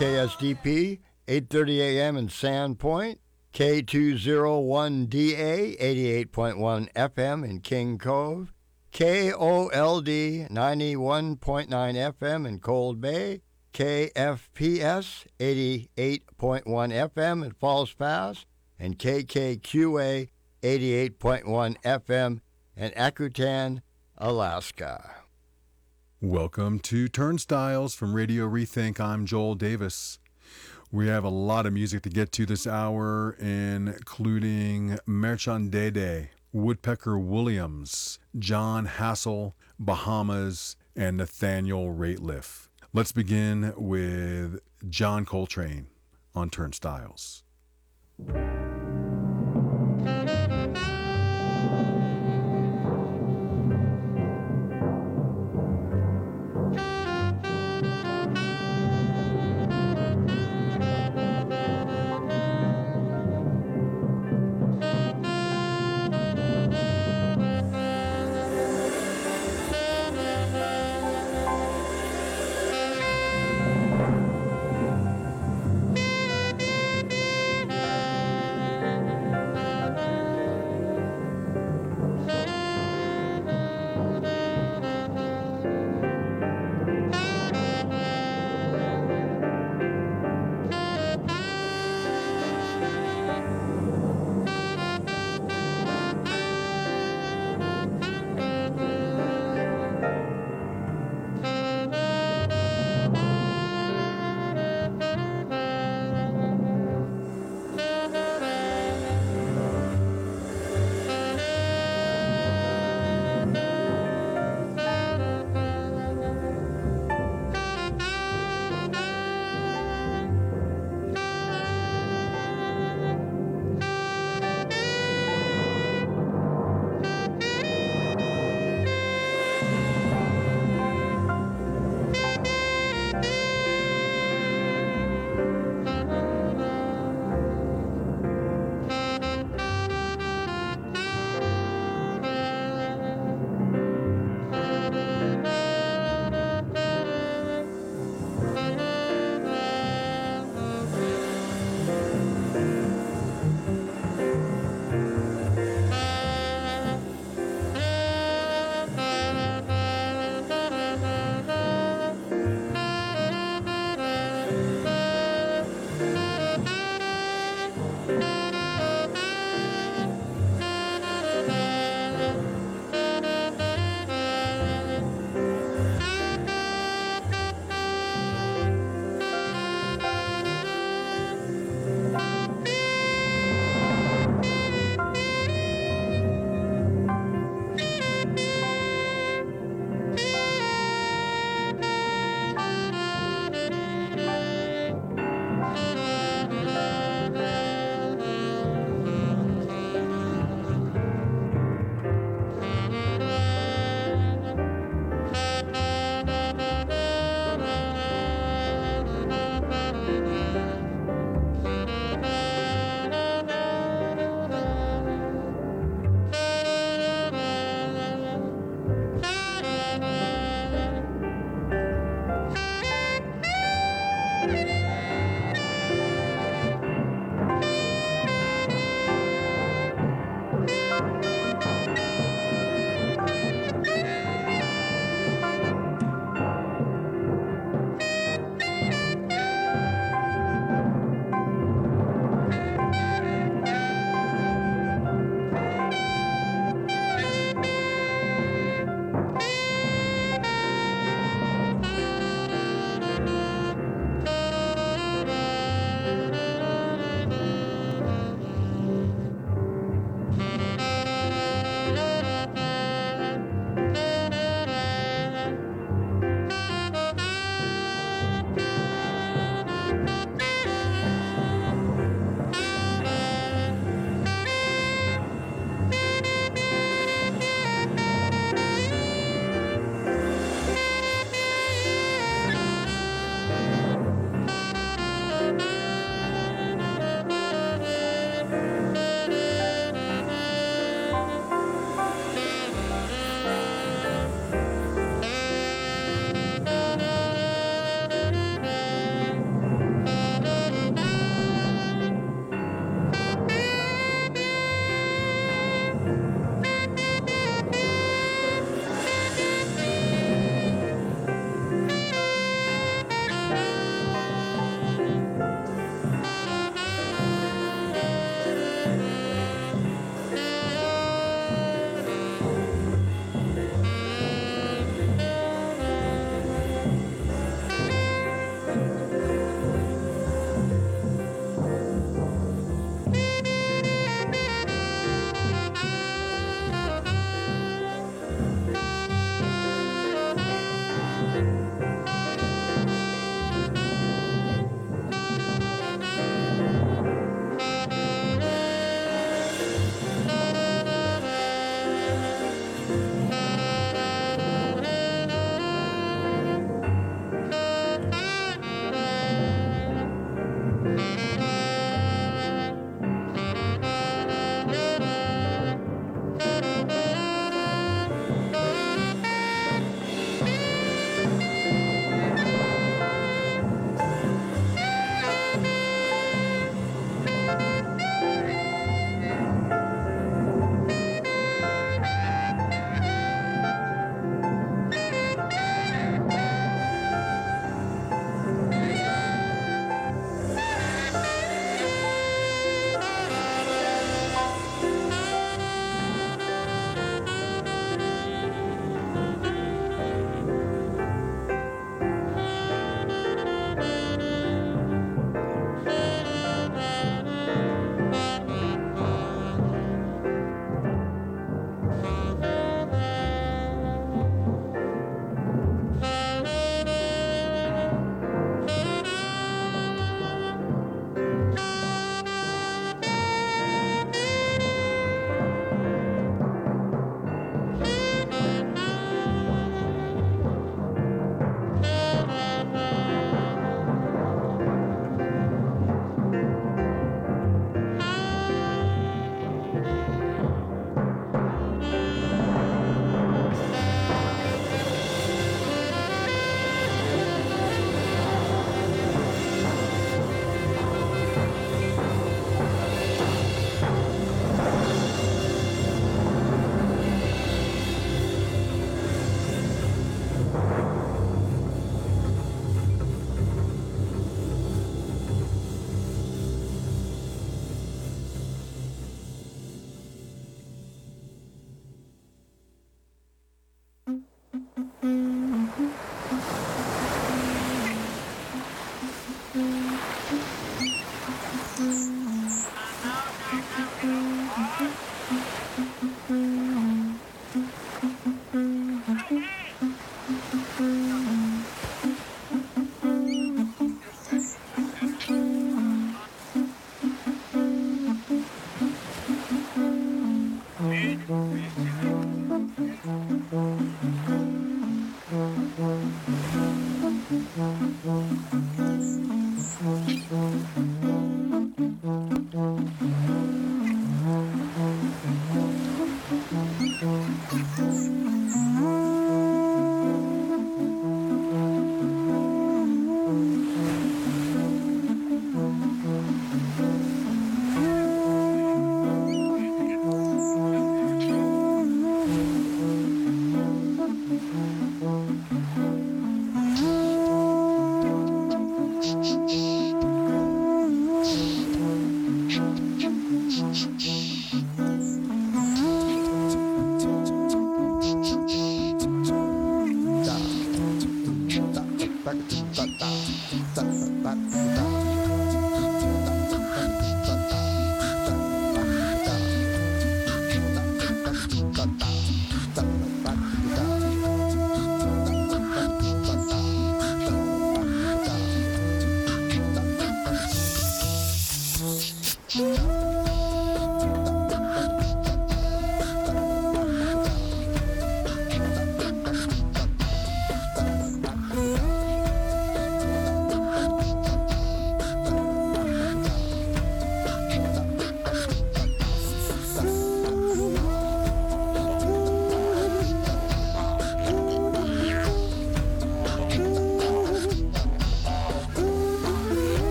KSDP, 8:30 a.m. in Sandpoint, K201DA, 88.1 FM in King Cove, KOLD, 91.9 FM in Cold Bay, KFPS, 88.1 FM in Falls Pass, and KKQA, 88.1 FM in Akutan, Alaska. Welcome to Turnstiles from Radio Rethink. I'm Joel Davis. We have a lot of music to get to this hour, including Merchandede, Woodpecker Williams, John Hassel, Bahamas, and Nathaniel Rateliff. Let's begin with John Coltrane on Turnstiles.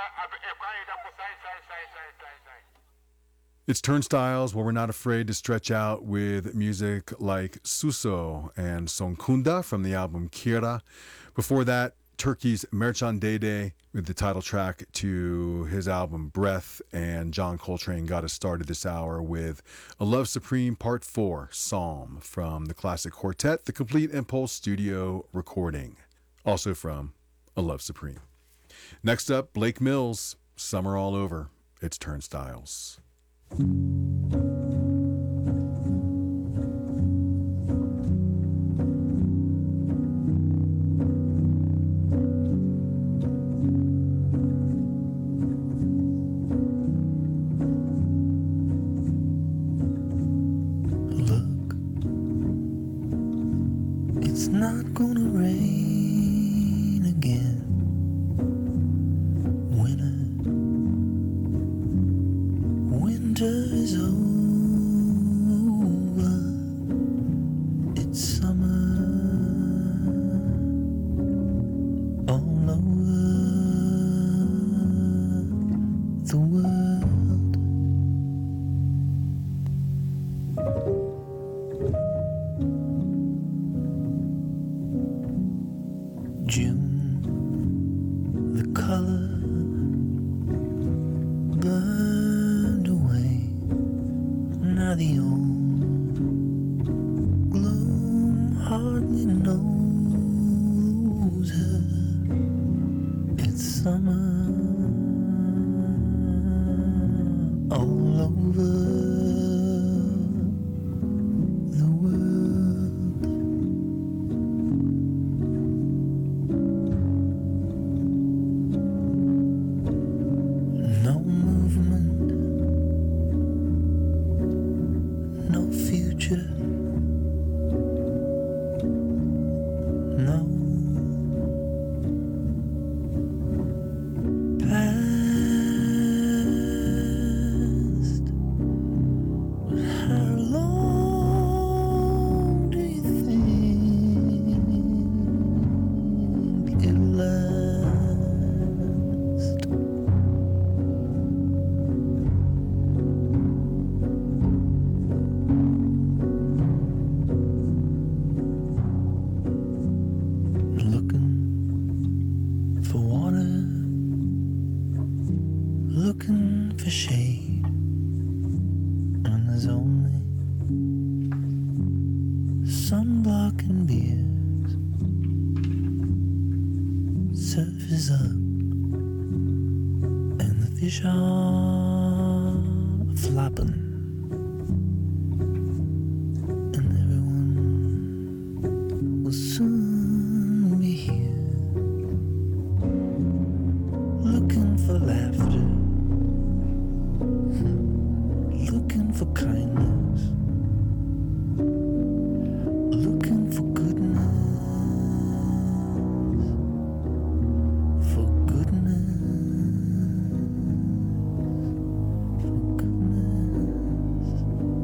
It's Turnstiles, where we're not afraid to stretch out with music like Suso and Sonkunda from the album Kira. Before that, Turkey's Mercan Dede with the title track to his album Breath, and John Coltrane got us started this hour with A Love Supreme Part 4, Psalm, from the classic quartet, the Complete Impulse studio recording, also from A Love Supreme. Next up, Blake Mills, Summer All Over. It's Turnstiles. Look, it's not gonna rain again. Winter is over. It's summer all over the world. June, the color burned away. Now the old gloom hardly knows her. It's summer all over the world. No movement, no future, no past. But how long do you think it'll last? Looking for water, looking for shade, and there's only sunblock and beers. Surf is up, and the fish are flopping, and everyone will soon be here, looking for laughter, looking for kindness, looking for goodness, for goodness, for goodness.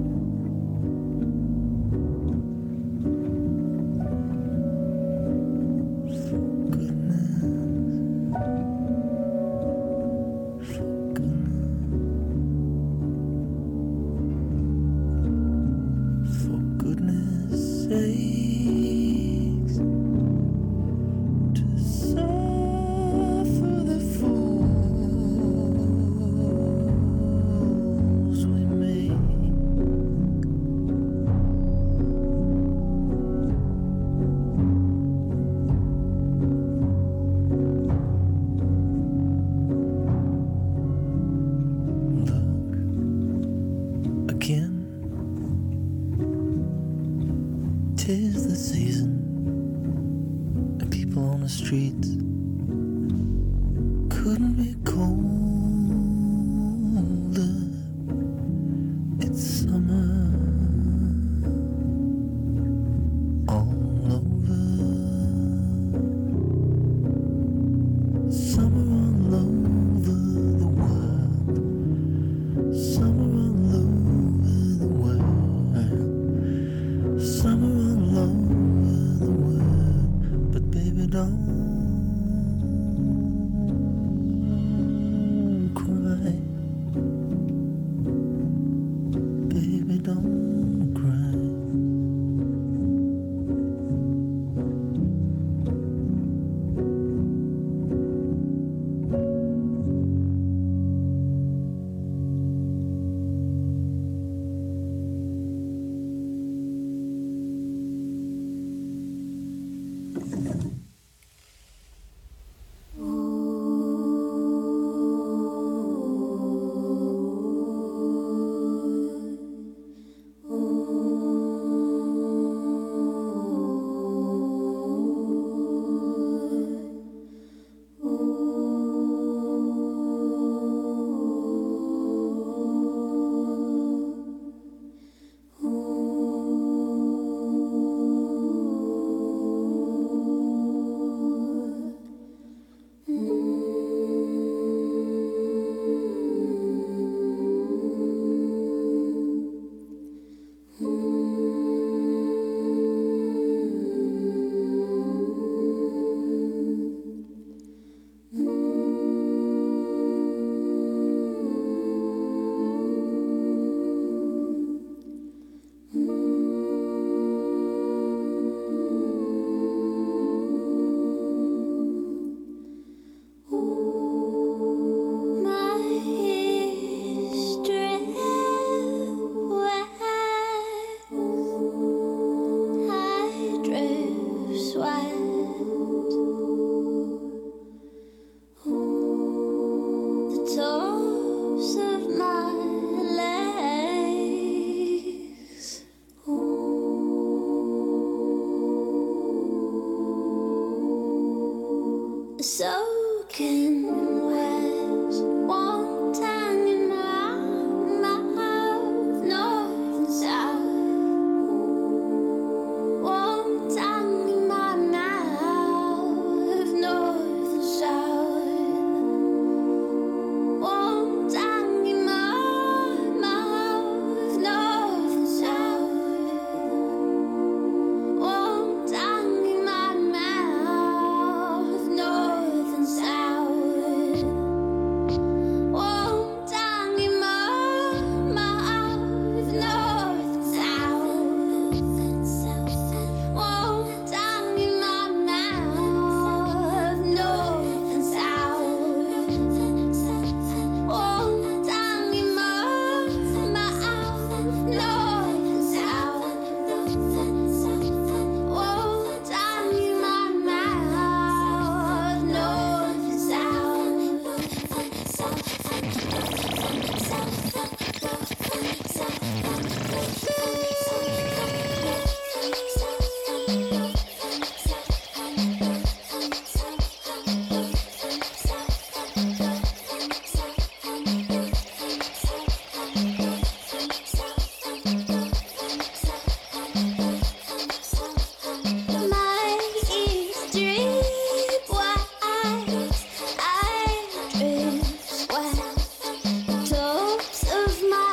For goodness sakes, to suffer the fools we make. Look again. 'Tis the season, and people on the streets couldn't be colder. It's summer all over. Summer all over the world. Summer all over the world. Summer all over the world. But baby, don't soaking wet, warm tongue in my mouth, north and south. Warm tongue in my mouth, north and south. Warm tongue in my mouth, north and south. Warm tongue in my mouth, north and south. Warm tongue in my mouth, north and south. Warm tongue in my mouth, north and south. Warm tongue in my mouth, north and south. Warm tongue in my mouth, north and my ears drip white, I drip sweat, tops of my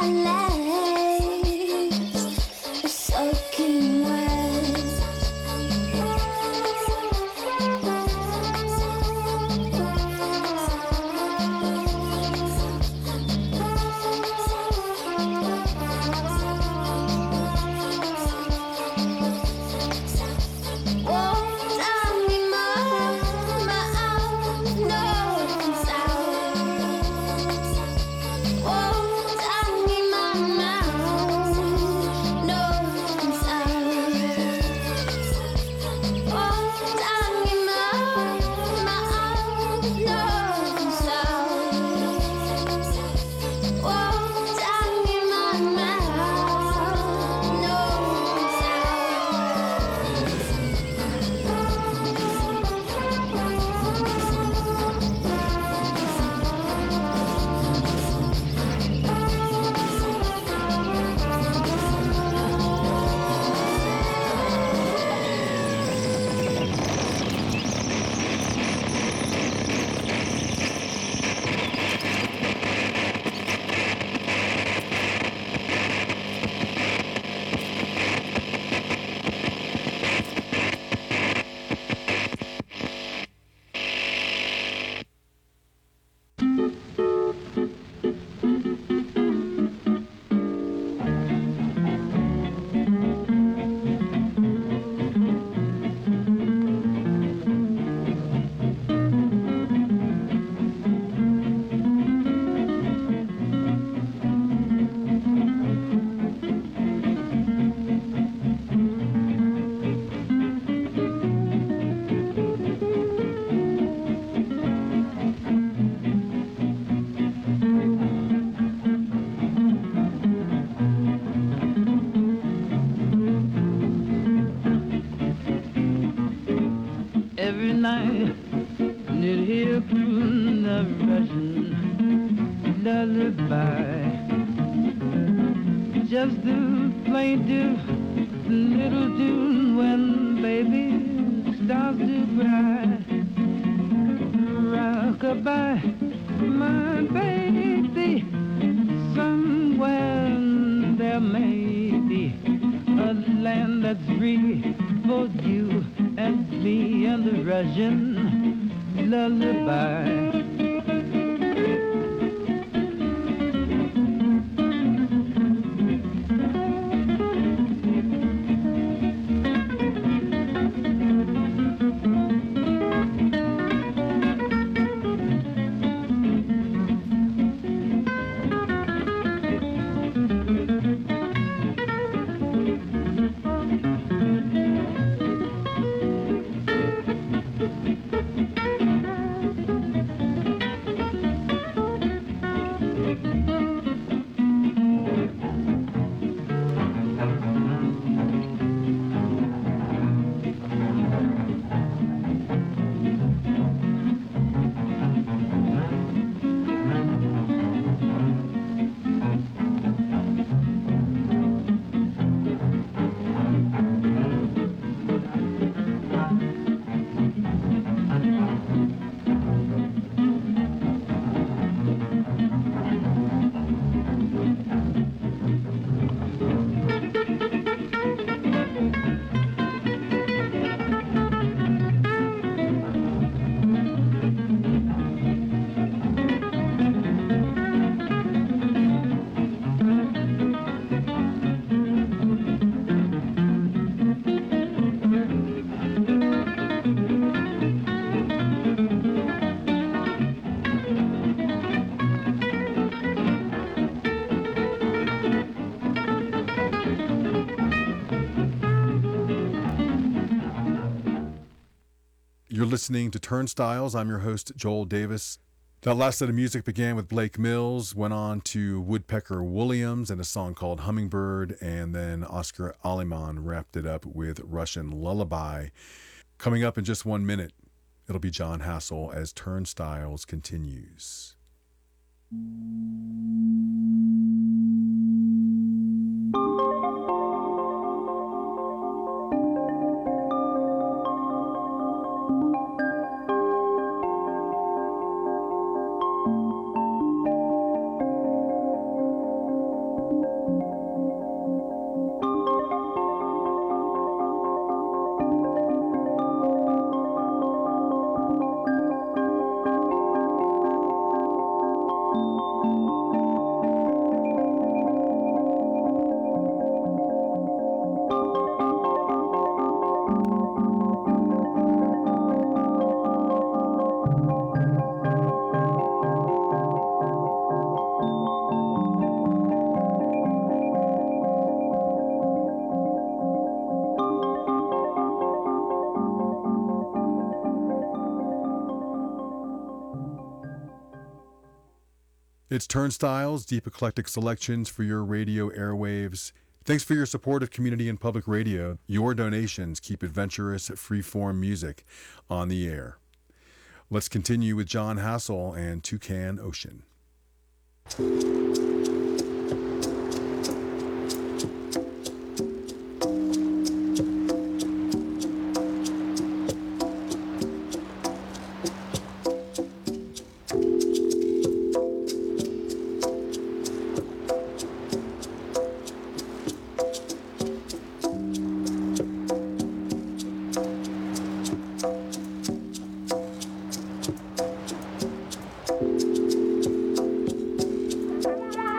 legs are soaking wet. Warm tongue in my mouth, north and south. Warm tongue in my mouth, north and south. Warm tongue in my mouth, north and south. Warm tongue in my mouth, north and Every night, you'd hear croon a Russian lullaby. Just the plaintive little tune when baby starts to cry. Rockabye, my baby, somewhere there may be a land that's free for you and me and the Russian lullaby. You're listening to Turnstiles. I'm your host, Joel Davis. That last set of music began with Blake Mills, went on to Woodpecker Williams and a song called Hummingbird, and then Oscar Aleman wrapped it up with Russian Lullaby. Coming up in just 1 minute, it'll be John Hassel as Turnstiles continues. It's Turnstiles, deep eclectic selections for your radio airwaves. Thanks for your support of community and public radio. Your donations keep adventurous, free-form music on the air. Let's continue with John Hassel and Toucan Ocean. La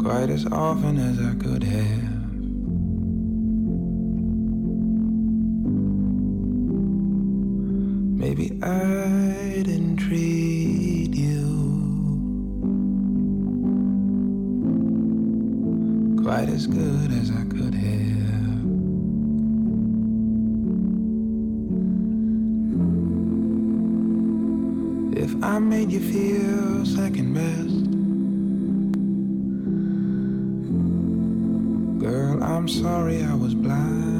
quite as often as I could have. Maybe I didn't treat you quite as good as I could have. If I made you feel second best, girl, I'm sorry I was blind.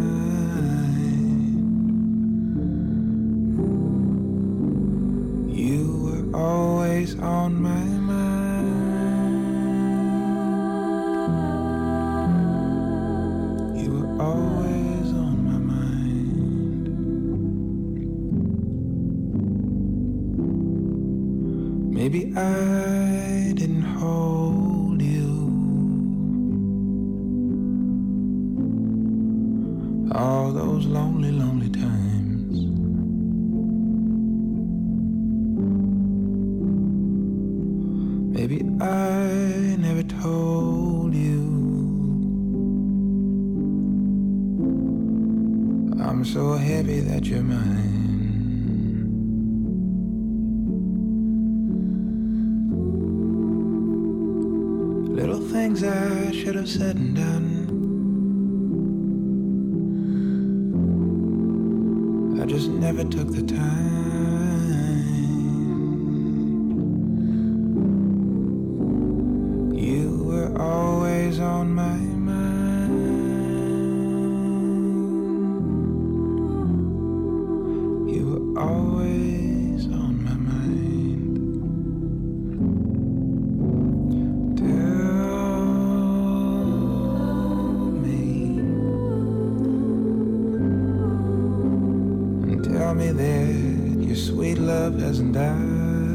You were always on my mind. You were always on my mind. Maybe I didn't hold you all those lonely, lonely times. Maybe I never told you I'm so happy that you're mine. Little things I should have said and done, I just never took the time. You were always on my mind. You were always on my mind. Tell me that your sweet love hasn't died.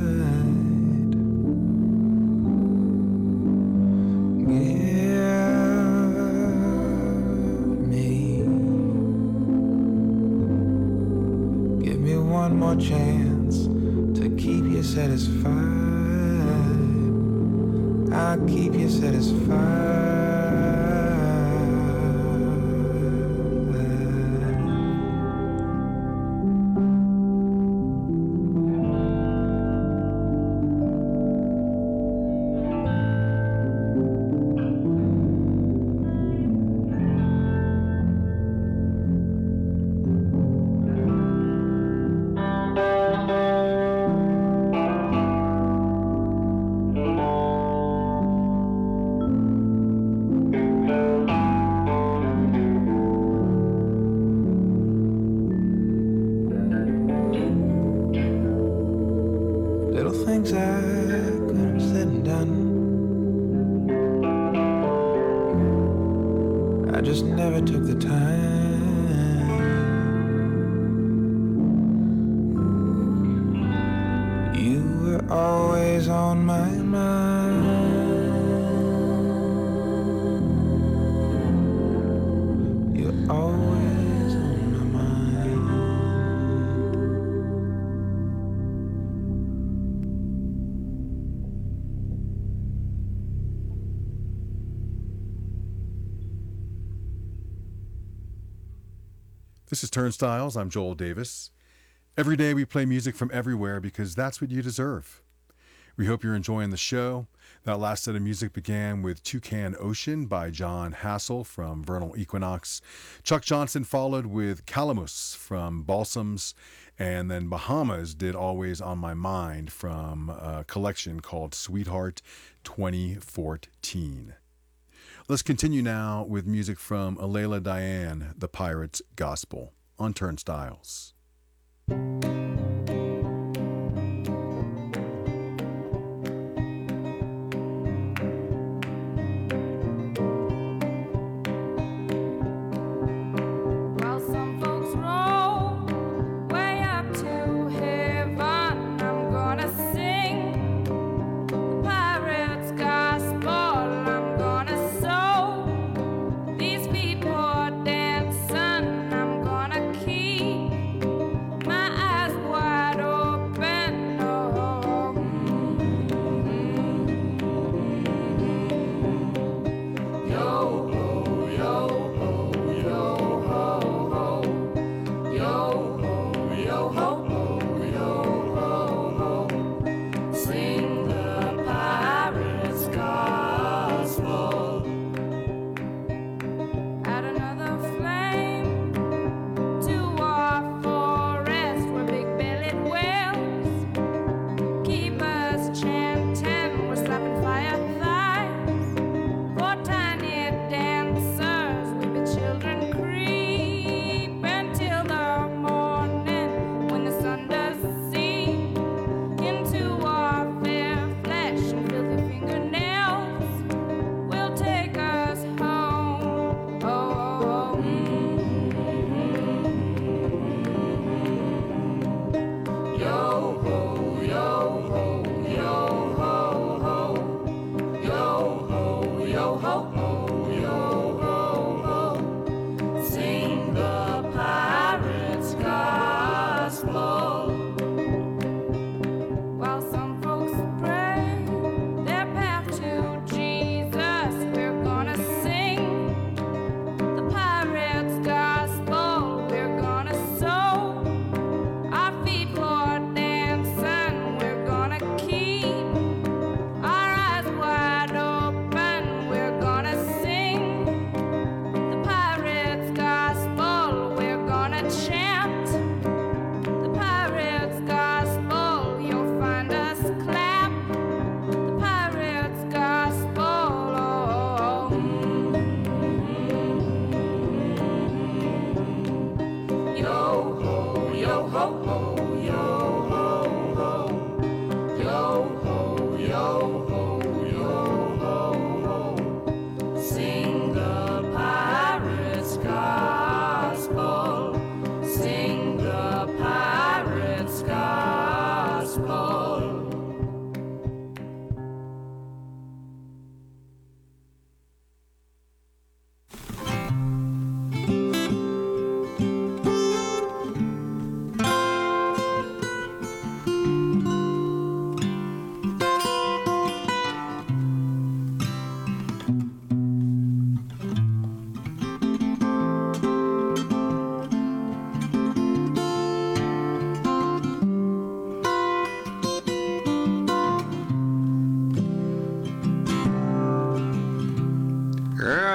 Give me one more chance to keep you satisfied. I'll keep you satisfied. Things I could have said and done, I just never took the time. You were always on my mind. You're always on my mind. This is Turnstiles. I'm Joel Davis. Every day we play music from everywhere because that's what you deserve. We hope you're enjoying the show. That last set of music began with Toucan Ocean by John Hassel from Vernal Equinox. Chuck Johnson followed with Calamus from Balsams. And then Bahamas did Always on My Mind from a collection called Sweetheart 2014. Let's continue now with music from Alayla Diane, The Pirate's Gospel, on Turnstiles. Well, some folks roll way up to heaven. I'm gonna sing the pirate's gospel. I'm gonna sow these people dancing. I'm gonna keep my eyes wide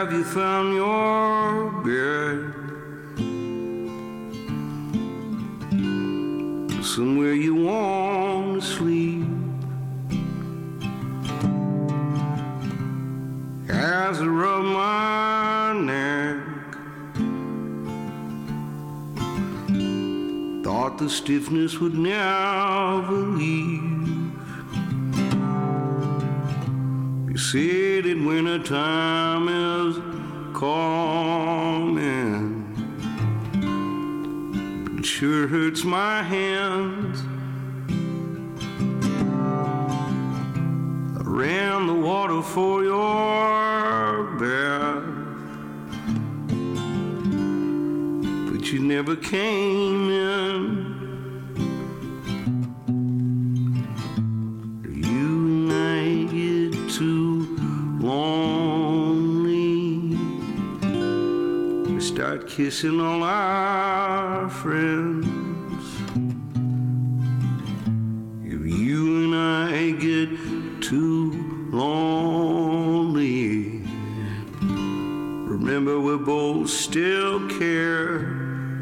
Have you found your bed? Somewhere you want to sleep? As I rub my neck, thought the stiffness would never leave. You say that wintertime is coming, but it sure hurts my hands. I ran the water for your bath, but you never came in. You and I get too lonely, we start kissing all our friends. If you and I get too lonely, remember we both still care.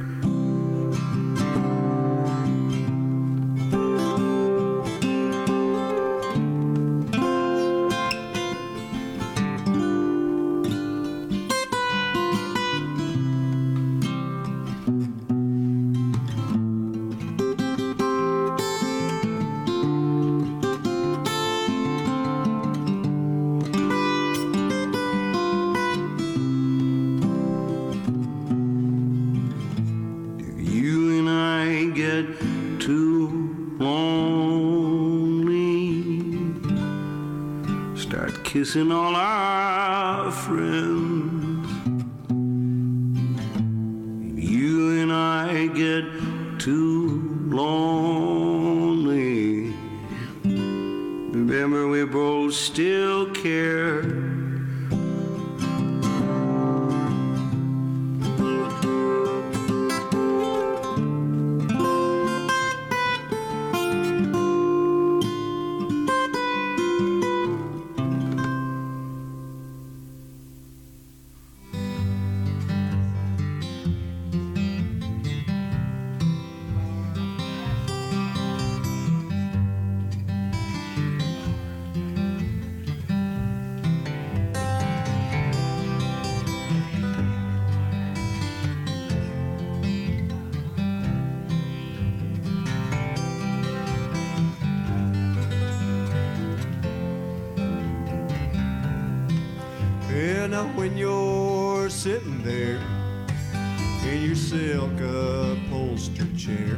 Kissing all our friends. If you and I get too lonely, remember we both still care. Now when you're sitting there in your silk upholstered chair,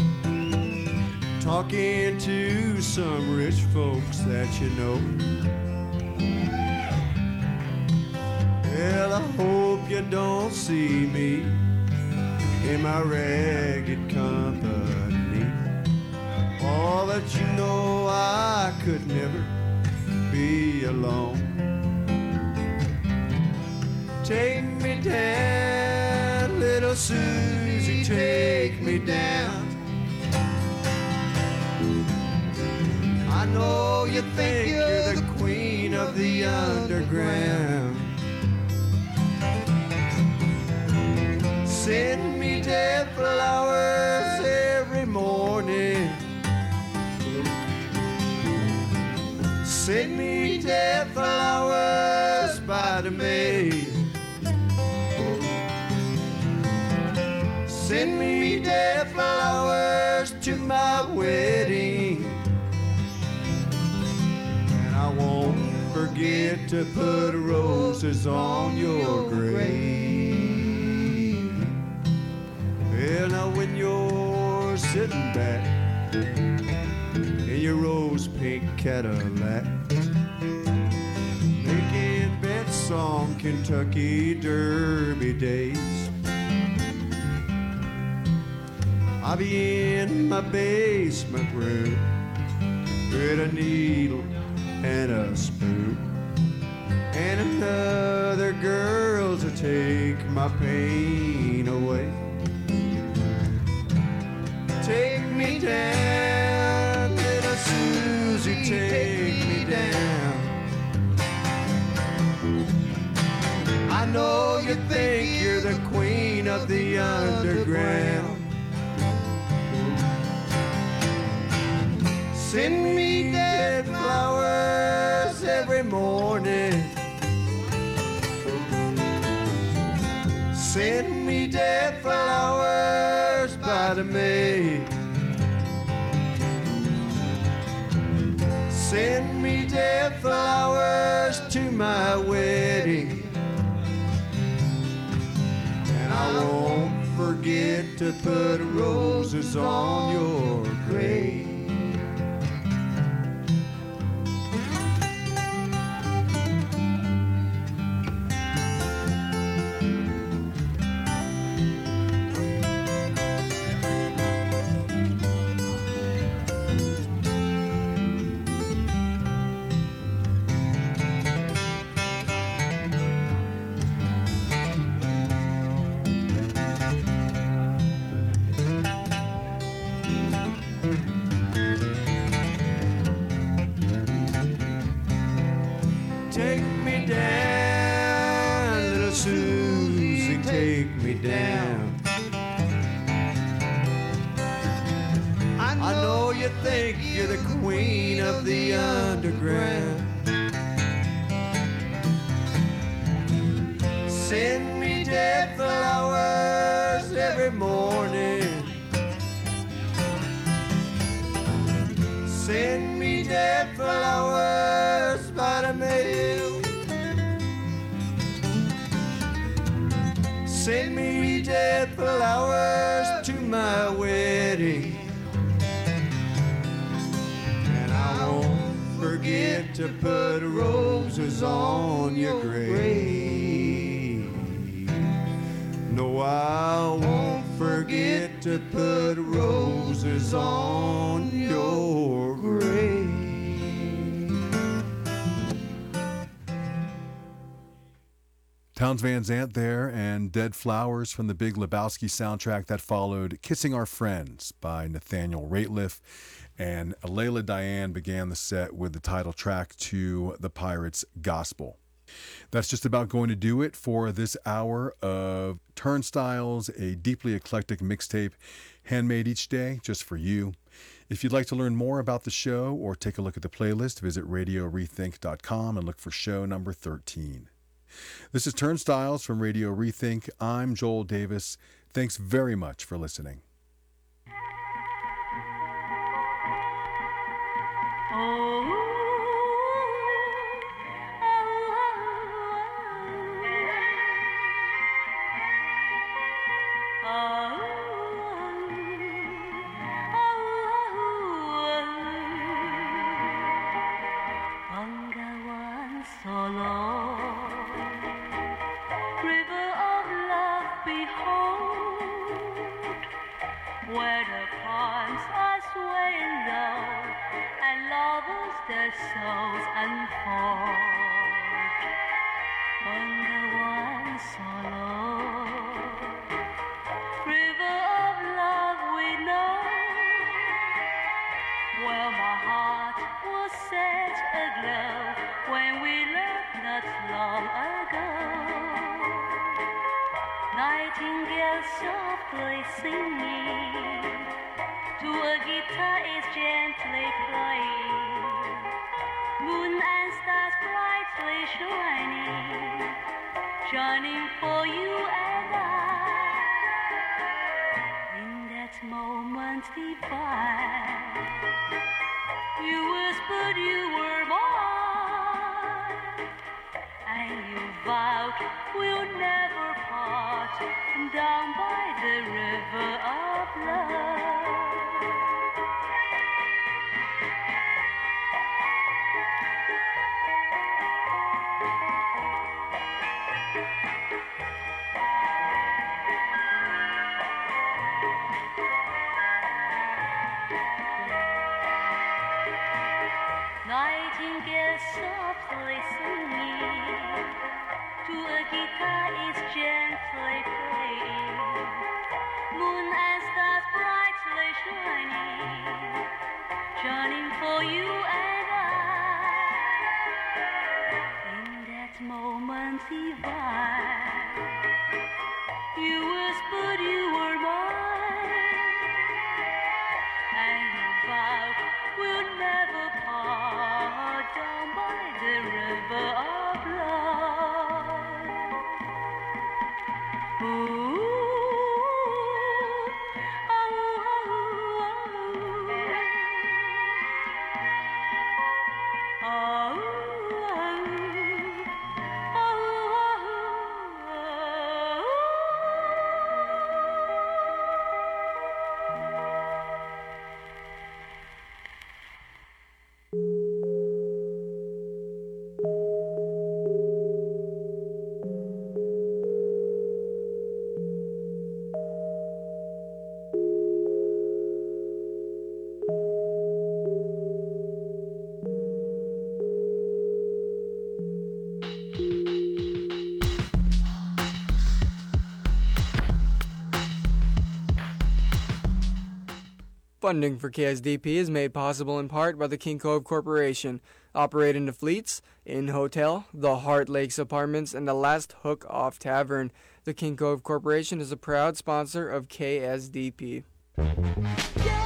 talking to some rich folks that you know, well, I hope you don't see me in my ragged company. All that you know, I could never be alone. Take me down, little Susie, take me down. I know you think you're the queen of the underground. Send me dead flowers every morning. Send me dead flowers by the maid. Send me dead flowers to my wedding, and I won't forget to put roses on your grave. Well, now when you're sitting back in your rose pink Cadillac, making bets on Kentucky Derby days, I'll be in my basement room with a needle and a spoon, and another girl to take my pain away. Take me down, little Susie, take me down. I of the underground. Send me dead flowers every morning. Send me dead flowers by the May. Send me dead flowers to my wedding. And I won't forget to put roses on your grave. Take me down, little Susie, take me down. I know you think you're the queen of the underground. Send me dead flowers every morning. Send me dead flowers by the mail. Send me dead flowers to my wedding. And I won't forget to put roses on your grave. No, I won't forget to put roses on your grave. Townes Van Zandt there, and Dead Flowers from the Big Lebowski soundtrack. That followed Kissing Our Friends by Nathaniel Rateliff, and Layla Diane began the set with the title track to The Pirates' Gospel. That's just about going to do it for this hour of Turnstiles, a deeply eclectic mixtape handmade each day just for you. If you'd like to learn more about the show or take a look at the playlist, visit radiorethink.com and look for show number 13. This is Turnstiles from Radio Rethink. I'm Joel Davis. Thanks very much for listening. Where the palms are swaying low and lovers their souls unfold. Bunga solo, river of love we know, where my heart was set aglow when we loved not long ago. Nightingale softly singing, to a guitar is gently playing, moon and stars brightly shining, shining for you and I. In that moment divine, you whispered you were mine, and you vowed we'll never part down by the river of love. Nightingale softly singing, to a guitar is gently playing, moon and stars brightly shining, shining for you and I. In that moment divine, you will yours, but you were mine. And a vow we'll never part down by the river of love. Ooh, oh, oh, oh, Funding for KSDP is made possible in part by the King Cove Corporation, operating the Fleets, Inn Hotel, the Heart Lakes Apartments, and the Last Hook Off Tavern. The King Cove Corporation is a proud sponsor of KSDP. Yeah.